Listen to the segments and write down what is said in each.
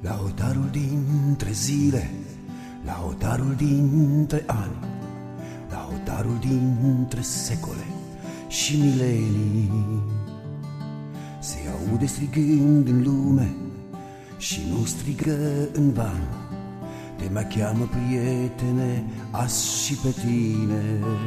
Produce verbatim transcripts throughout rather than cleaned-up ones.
La hotarul dintre zile, la hotarul dintre ani, la hotarul dintre secole și milenii, se aude strigând în lume și nu strigă în van. Te mai cheamă, prietene, azi și pe tine.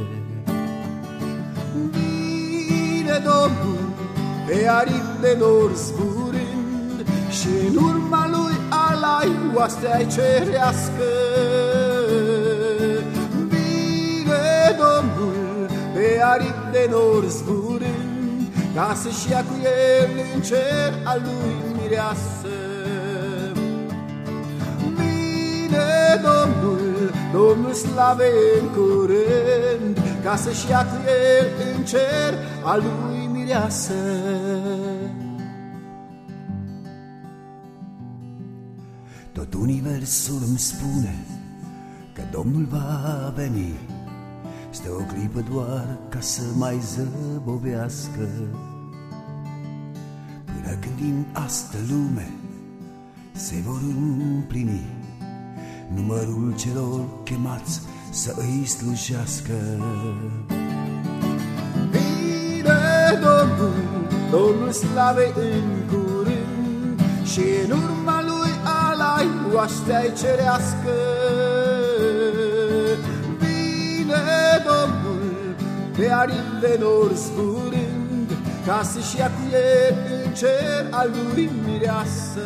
Vine Domnul pe aripi de nor zburând și în urma lui alai oastea-i cerească. Vine Domnul pe aripi de nor zburând ca să-și ia cu el în cer al lui mireasă. Vine Domnul, Domnul slavei în curând, ca să-și ia cu el în cer al lui mireasă. Tot universul îmi spune că Domnul va veni, stă o clipă doar ca să mai zăbovească. Până când din astă lume se vor împlini numărul celor chemați să îi slujească. Vine Domnul, Domnul slavei în curând și în urma lui alai oastea-i cerească. Vine Domnul pe aripi de nor zburând ca să-și ia cu el în cer al lui mireasă.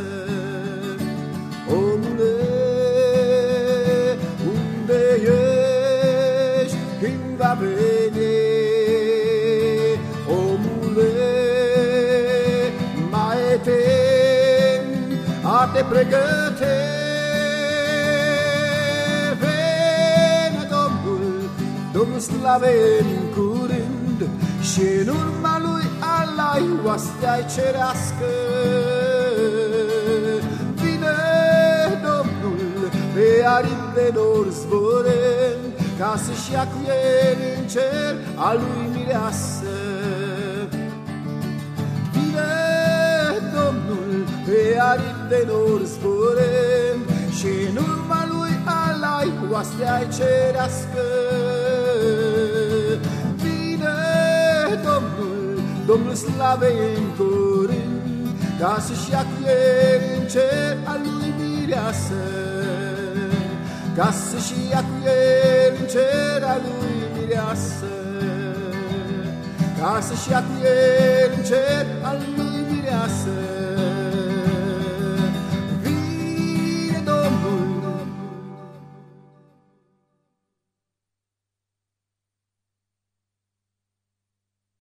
Omule, unde ești când va veni? Omule, mai e timp a te pregăti. Vine Domnul, Domnul slavei în curând și în urma lui alai oastea-i cerească. Vine Domnul pe aripi de nor zburând ca să-și ia cu el în cer al lui mireasă. Vine Domnul pe aripi de nor zburând și în urma lui alai oastea-i cerească. Vine Domnul, Domnul slavei în curând ca să-și ia cu el în cer al lui mireasă. Ca să-și ia cu el în cer al lui mireasă. Ca să-și ia cu el în cer al lui mireasă.